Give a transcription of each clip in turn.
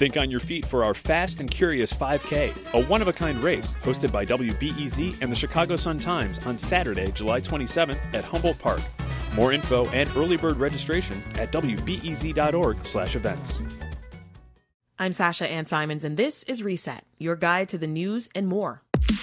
Think on your feet for our Fast and Curious 5K, a one-of-a-kind race hosted by WBEZ and the Chicago Sun-Times on Saturday, July 27th at Humboldt Park. More info and early bird registration at wbez.org/events. I'm Sasha Ann Simons, and this is Reset, your guide to the news and more.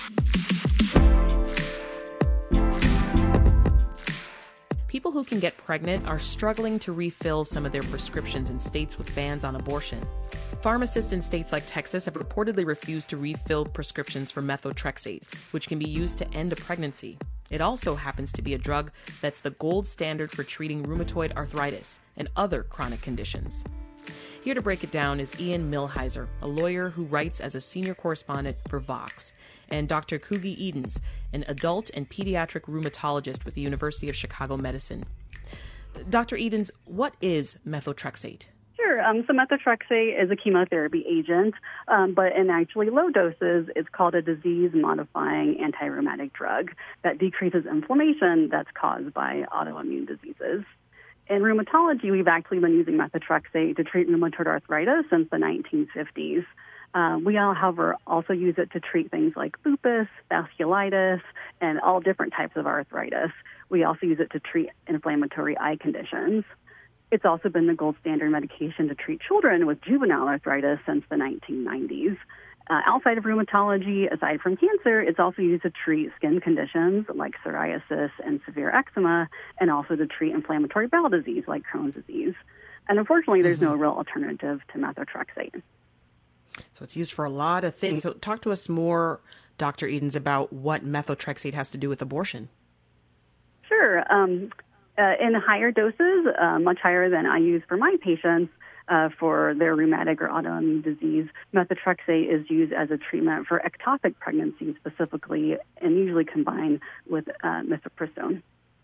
People who can get pregnant are struggling to refill some of their prescriptions in states with bans on abortion. Pharmacists in states like Texas have reportedly refused to refill prescriptions for methotrexate, which can be used to end a pregnancy. It also happens to be a drug that's the gold standard for treating rheumatoid arthritis and other chronic conditions. Here to break it down is Ian Millhiser, a lawyer who writes as a senior correspondent for Vox, and Dr. Kugi Edens, an adult and pediatric rheumatologist with the University of Chicago Medicine. Dr. Edens, what is methotrexate? Sure. So methotrexate is a chemotherapy agent, but in actually low doses, it's called a disease-modifying anti-rheumatic drug that decreases inflammation that's caused by autoimmune diseases. In rheumatology, we've actually been using methotrexate to treat rheumatoid arthritis since the 1950s. We all, however, also use it to treat things like lupus, vasculitis, and all different types of arthritis. We also use it to treat inflammatory eye conditions. It's also been the gold standard medication to treat children with juvenile arthritis since the 1990s. Outside of rheumatology, aside from cancer, it's also used to treat skin conditions like psoriasis and severe eczema, and also to treat inflammatory bowel disease like Crohn's disease. And unfortunately, there's no real alternative to methotrexate. So it's used for a lot of things. So talk to us more, Dr. Edens, about what methotrexate has to do with abortion. Sure. In higher doses, much higher than I use for my patients, for their rheumatic or autoimmune disease, methotrexate is used as a treatment for ectopic pregnancy specifically, and usually combined with mifepristone.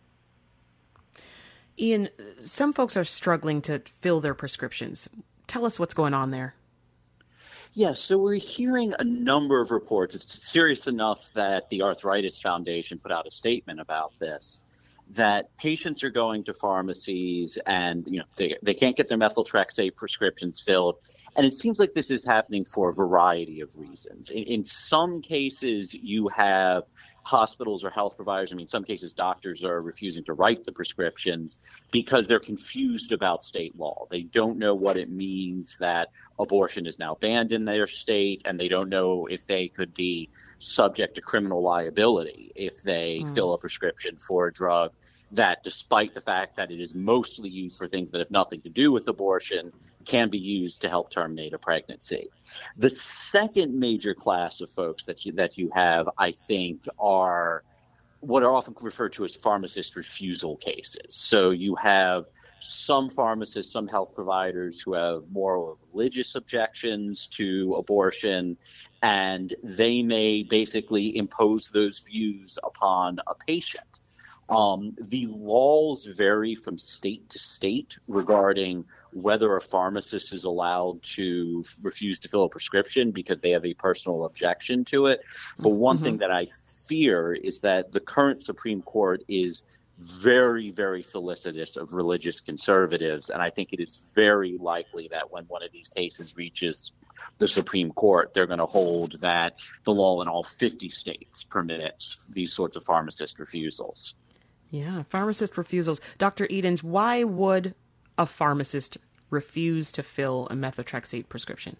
Ian, some folks are struggling to fill their prescriptions. Tell us what's going on there. Yes, so we're hearing a number of reports. It's serious enough that the Arthritis Foundation put out a statement about this, that patients are going to pharmacies and they can't get their methotrexate prescriptions filled. And it seems like this is happening for a variety of reasons. In some cases, you have hospitals or health providers. In some cases, doctors are refusing to write the prescriptions because they're confused about state law. They don't know what it means that abortion is now banned in their state, and they don't know if they could be subject to criminal liability if they fill a prescription for a drug that, despite the fact that it is mostly used for things that have nothing to do with abortion, can be used to help terminate a pregnancy. The second major class of folks that you have, I think, are what are often referred to as pharmacist refusal cases. So you have some pharmacists, some health providers who have moral or religious objections to abortion, and they may basically impose those views upon a patient. The laws vary from state to state regarding whether a pharmacist is allowed to refuse to fill a prescription because they have a personal objection to it. But one thing that I fear is that the current Supreme Court is very, very solicitous of religious conservatives. And I think it is very likely that when one of these cases reaches the Supreme Court, they're going to hold that the law in all 50 states permits these sorts of pharmacist refusals. Yeah, pharmacist refusals. Dr. Edens, why would a pharmacist refuse to fill a methotrexate prescription?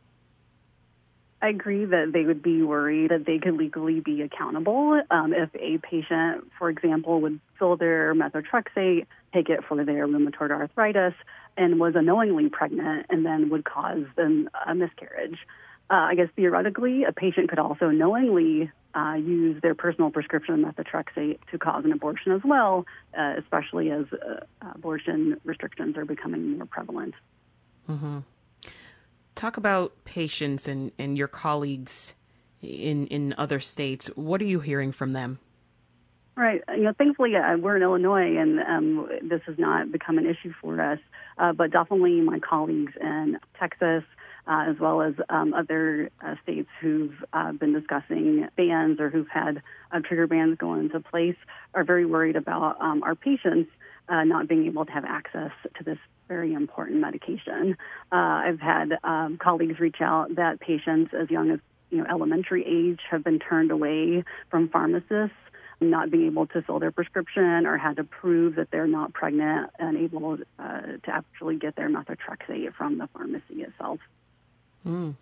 I agree that they would be worried that they could legally be accountable if a patient, for example, would fill their methotrexate, take it for their rheumatoid arthritis, and was unknowingly pregnant and then would cause them a miscarriage. I guess theoretically, a patient could also knowingly use their personal prescription of methotrexate to cause an abortion as well, especially as abortion restrictions are becoming more prevalent. Mm-hmm. Talk about patients and your colleagues in other states. What are you hearing from them? Right. Thankfully, we're in Illinois, and this has not become an issue for us. But definitely my colleagues in Texas, as well as other states who've been discussing bans or who've had trigger bans go into place, are very worried about our patients not being able to have access to this very important medication. I've had colleagues reach out that patients as young as elementary age have been turned away from pharmacists, not being able to fill their prescription or had to prove that they're not pregnant and able to actually get their methotrexate from the pharmacy itself. Mm.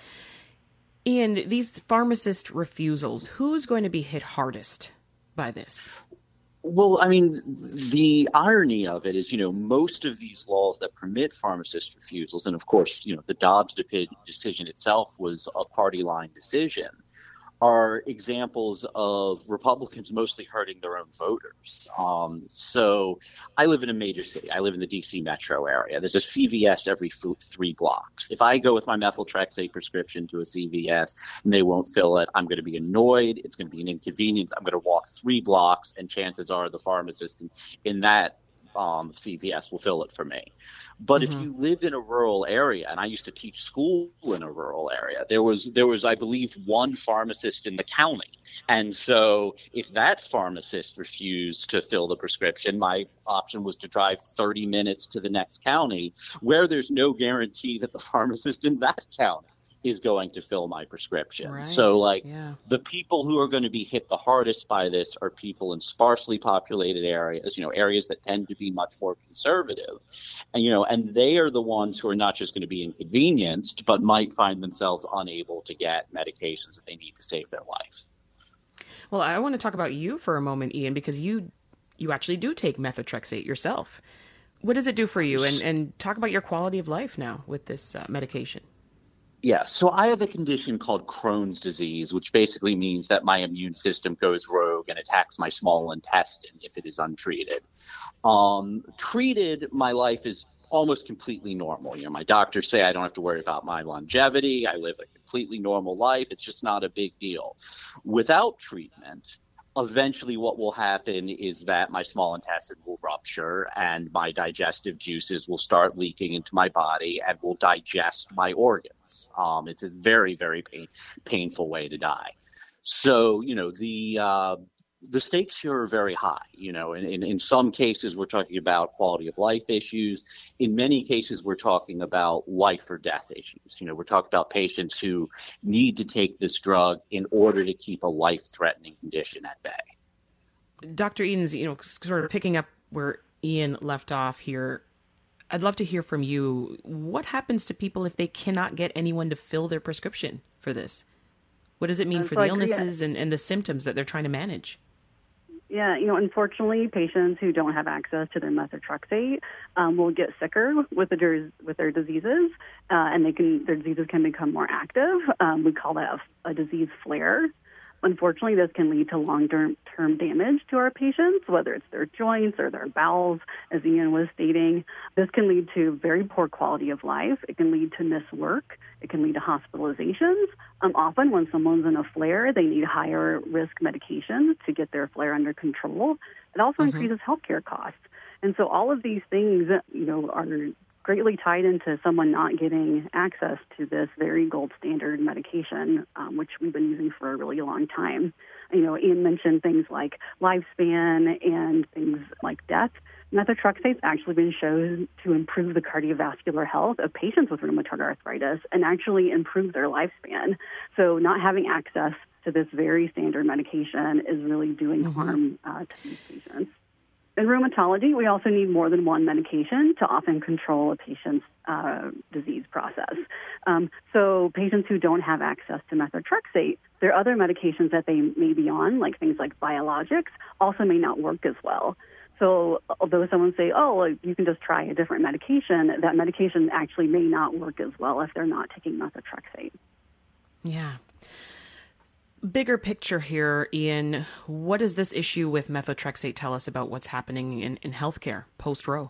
Ian, these pharmacist refusals, who's going to be hit hardest by this? Well, I mean, the irony of it is, most of these laws that permit pharmacist refusals, and of course, the Dobbs decision itself was a party line decision, are examples of Republicans mostly hurting their own voters. So I live in a major city. I live in the D.C. metro area. There's a CVS every 3 blocks. If I go with my methotrexate prescription to a CVS and they won't fill it, I'm going to be annoyed. It's going to be an inconvenience. I'm going to walk 3 blocks, and chances are the pharmacist in that CVS will fill it for me. But if you live in a rural area, and I used to teach school in a rural area, there was, I believe, one pharmacist in the county. And so if that pharmacist refused to fill the prescription, my option was to drive 30 minutes to the next county where there's no guarantee that the pharmacist in that county is going to fill my prescription. Right. So the people who are going to be hit the hardest by this are people in sparsely populated areas, areas that tend to be much more conservative. And they are the ones who are not just going to be inconvenienced, but might find themselves unable to get medications that they need to save their life. Well, I want to talk about you for a moment, Ian, because you actually do take methotrexate yourself. What does it do for you? And talk about your quality of life now with this medication. Yeah, so I have a condition called Crohn's disease, which basically means that my immune system goes rogue and attacks my small intestine if it is untreated. Treated, my life is almost completely normal. My doctors say I don't have to worry about my longevity. I live a completely normal life. It's just not a big deal. Without treatment, eventually what will happen is that my small intestine will rupture and my digestive juices will start leaking into my body and will digest my organs. It's a very, very painful way to die. So, the stakes here are very high. In some cases, we're talking about quality of life issues. In many cases, we're talking about life or death issues. We're talking about patients who need to take this drug in order to keep a life-threatening condition at bay. Dr. Edens, sort of picking up where Ian left off here, I'd love to hear from you. What happens to people if they cannot get anyone to fill their prescription for this? What does it mean for the illnesses and the symptoms that they're trying to manage? Yeah, unfortunately, patients who don't have access to their methotrexate will get sicker with their diseases, and their diseases can become more active. We call that a disease flare. Unfortunately, this can lead to long-term damage to our patients, whether it's their joints or their bowels, as Ian was stating. This can lead to very poor quality of life. It can lead to missed work. It can lead to hospitalizations. Often when someone's in a flare, they need higher risk medications to get their flare under control. It also increases healthcare costs. And so all of these things, are greatly tied into someone not getting access to this very gold standard medication, which we've been using for a really long time. Ian mentioned things like lifespan and things like death. Methotrexate's actually been shown to improve the cardiovascular health of patients with rheumatoid arthritis and actually improve their lifespan. So not having access to this very standard medication is really doing harm to these patients. In rheumatology, we also need more than one medication to often control a patient's disease process. So patients who don't have access to methotrexate, there are other medications that they may be on, like things like biologics, also may not work as well. So although someone say, you can just try a different medication, that medication actually may not work as well if they're not taking methotrexate. Yeah. Bigger picture here, Ian, what does this issue with methotrexate tell us about what's happening in healthcare post-Roe?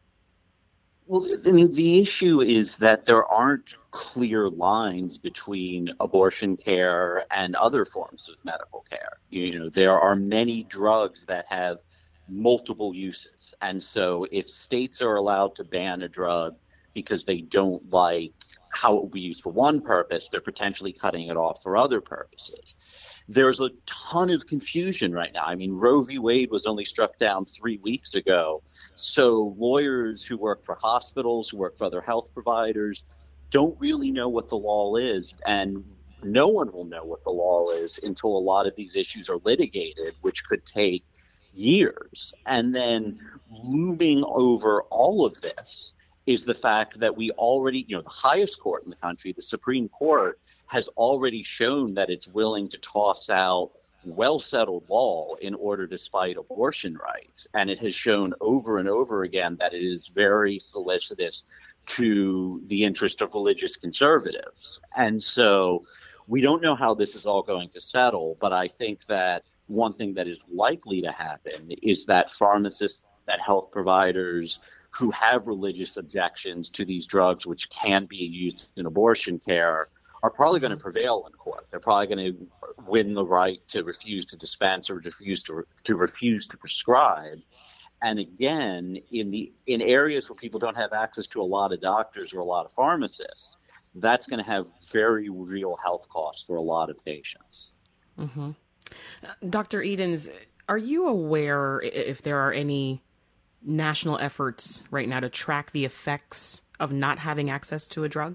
Well, the issue is that there aren't clear lines between abortion care and other forms of medical care. There are many drugs that have multiple uses. And so if states are allowed to ban a drug because they don't like how it will be used for one purpose, they're potentially cutting it off for other purposes. There's a ton of confusion right now. Roe v. Wade was only struck down 3 weeks ago, So lawyers who work for hospitals, who work for other health providers, don't really know what the law is, and no one will know what the law is until a lot of these issues are litigated, which could take years. And then looming over all of this is the fact that we already, the highest court in the country, the Supreme Court, has already shown that it's willing to toss out well-settled law in order to fight abortion rights. And it has shown over and over again that it is very solicitous to the interest of religious conservatives. And so we don't know how this is all going to settle, but I think that one thing that is likely to happen is that pharmacists, that health providers who have religious objections to these drugs, which can be used in abortion care, are probably going to prevail in court. They're probably going to win the right to refuse to dispense or refuse to prescribe. And again, in areas where people don't have access to a lot of doctors or a lot of pharmacists, that's going to have very real health costs for a lot of patients. Mm-hmm. Dr. Edens, are you aware if there are any national efforts right now to track the effects of not having access to a drug?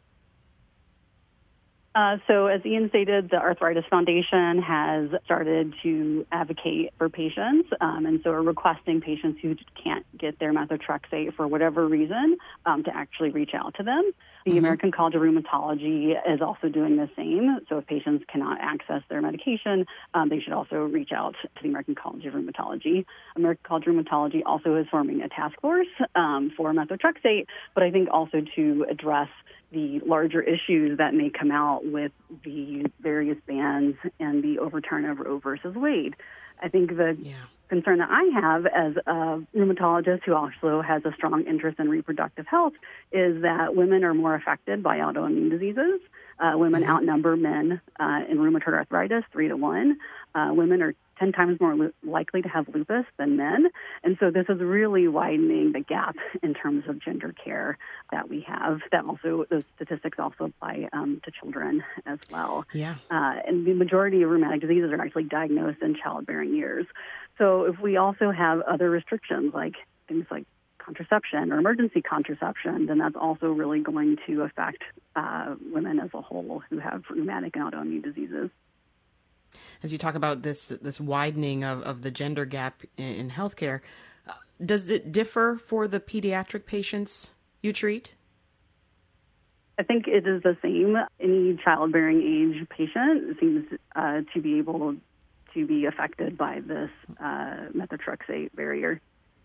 So as Ian stated, the Arthritis Foundation has started to advocate for patients, and so are requesting patients who can't get their methotrexate for whatever reason to actually reach out to them. The American College of Rheumatology is also doing the same. So if patients cannot access their medication, they should also reach out to the American College of Rheumatology. American College of Rheumatology also is forming a task force for methotrexate, but I think also to address the larger issues that may come out with the various bans and the overturn of Roe versus Wade. I think the concern that I have as a rheumatologist who also has a strong interest in reproductive health is that women are more affected by autoimmune diseases. Women outnumber men in rheumatoid arthritis 3-1. Women are 10 times more likely to have lupus than men. And so this is really widening the gap in terms of gender care that we have. That also, those statistics also apply to children as well. Yeah. And the majority of rheumatic diseases are actually diagnosed in childbearing years. So if we also have other restrictions like things like contraception or emergency contraception, then that's also really going to affect women as a whole who have rheumatic and autoimmune diseases. As you talk about this widening of the gender gap in healthcare, does it differ for the pediatric patients you treat? I think it is the same. Any childbearing age patient seems to be able to be affected by this methotrexate barrier.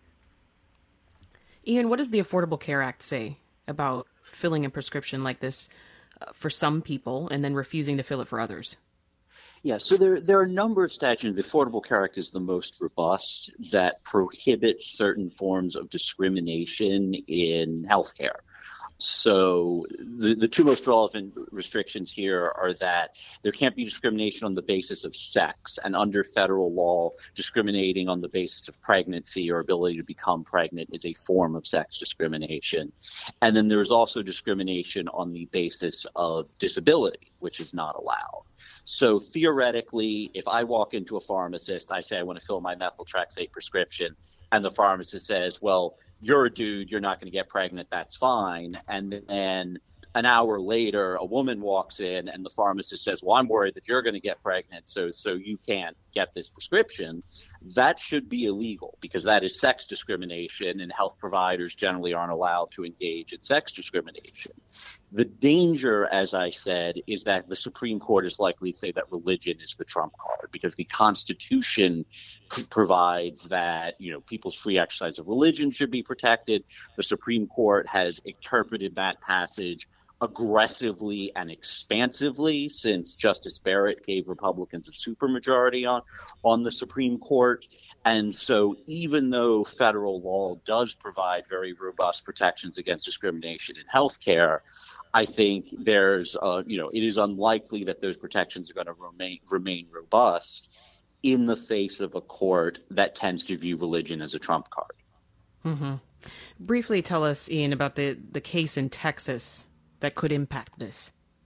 Ian, what does the Affordable Care Act say about filling a prescription like this for some people and then refusing to fill it for others? Yeah, so there are a number of statutes. The Affordable Care Act is the most robust that prohibit certain forms of discrimination in healthcare. So the two most relevant restrictions here are that there can't be discrimination on the basis of sex, and under federal law, discriminating on the basis of pregnancy or ability to become pregnant is a form of sex discrimination. And then there's also discrimination on the basis of disability, which is not allowed. So theoretically, if I walk into a pharmacist, I say I want to fill my methotrexate prescription, and the pharmacist says, well, you're a dude, you're not going to get pregnant, that's fine. And then an hour later, a woman walks in and the pharmacist says, well, I'm worried that you're going to get pregnant, so you can't get this prescription. That should be illegal because that is sex discrimination, and health providers generally aren't allowed to engage in sex discrimination. The danger, as I said, is that the Supreme Court is likely to say that religion is the trump card because the Constitution provides that, people's free exercise of religion should be protected. The Supreme Court has interpreted that passage aggressively and expansively since Justice Barrett gave Republicans a supermajority on the Supreme Court. And so even though federal law does provide very robust protections against discrimination in healthcare, I think there's, it is unlikely that those protections are going to remain robust in the face of a court that tends to view religion as a trump card. Mm-hmm. Briefly tell us, Ian, about the case in Texas that could impact this.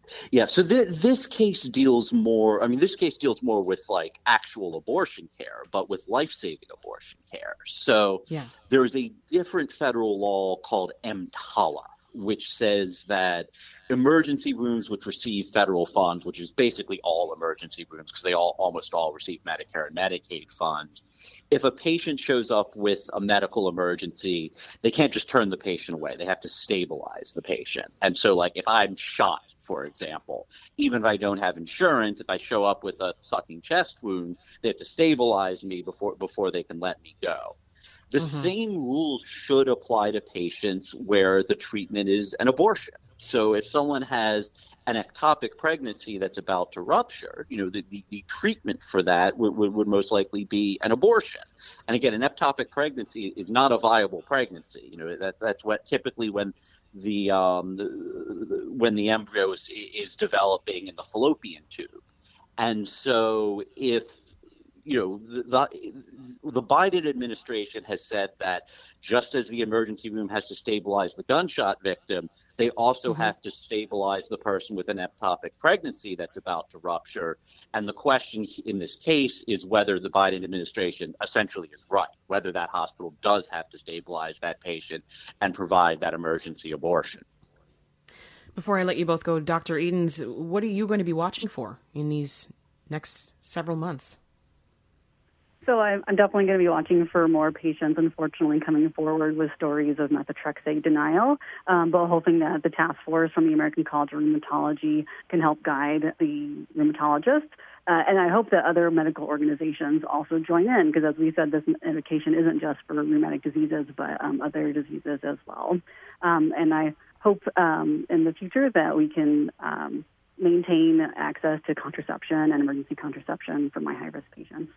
Yeah, so this case deals more. I mean, this case deals more with like actual abortion care, but with life-saving abortion care. So there is a different federal law called EMTALA, which says that emergency rooms which receive federal funds, which is basically all emergency rooms because they almost all receive Medicare and Medicaid funds. If a patient shows up with a medical emergency, they can't just turn the patient away. They have to stabilize the patient. And so, like, if I'm shot, for example, even if I don't have insurance, if I show up with a sucking chest wound, they have to stabilize me before they can let me go. The same rules should apply to patients where the treatment is an abortion. So if someone has an ectopic pregnancy that's about to rupture, the treatment for that would most likely be an abortion. And again, an ectopic pregnancy is not a viable pregnancy. That's what typically when the embryo is developing in the fallopian tube. And so if the Biden administration has said that just as the emergency room has to stabilize the gunshot victim, they also have to stabilize the person with an ectopic pregnancy that's about to rupture. And the question in this case is whether the Biden administration essentially is right, whether that hospital does have to stabilize that patient and provide that emergency abortion. Before I let you both go, Dr. Edens, what are you going to be watching for in these next several months? So I'm definitely going to be watching for more patients, unfortunately, coming forward with stories of methotrexate denial, but hoping that the task force from the American College of Rheumatology can help guide the rheumatologists. And I hope that other medical organizations also join in, because as we said, this medication isn't just for rheumatic diseases, but other diseases as well. And I hope in the future that we can maintain access to contraception and emergency contraception for my high-risk patients.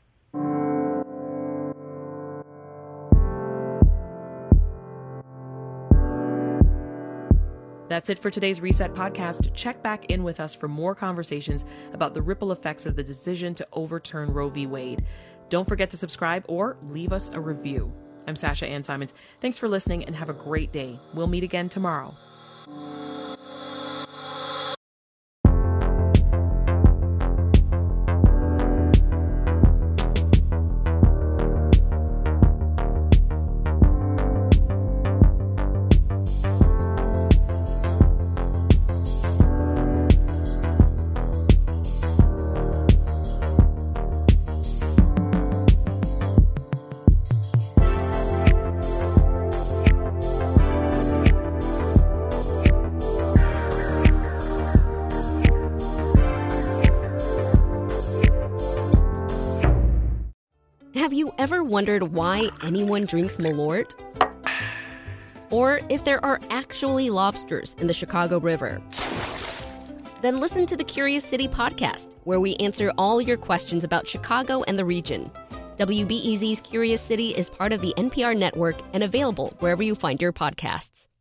That's it for today's Reset podcast. Check back in with us for more conversations about the ripple effects of the decision to overturn Roe v. Wade. Don't forget to subscribe or leave us a review. I'm Sasha Ann Simons. Thanks for listening and have a great day. We'll meet again tomorrow. Have you ever wondered why anyone drinks Malort? Or if there are actually lobsters in the Chicago River? Then listen to the Curious City podcast, where we answer all your questions about Chicago and the region. WBEZ's Curious City is part of the NPR network and available wherever you find your podcasts.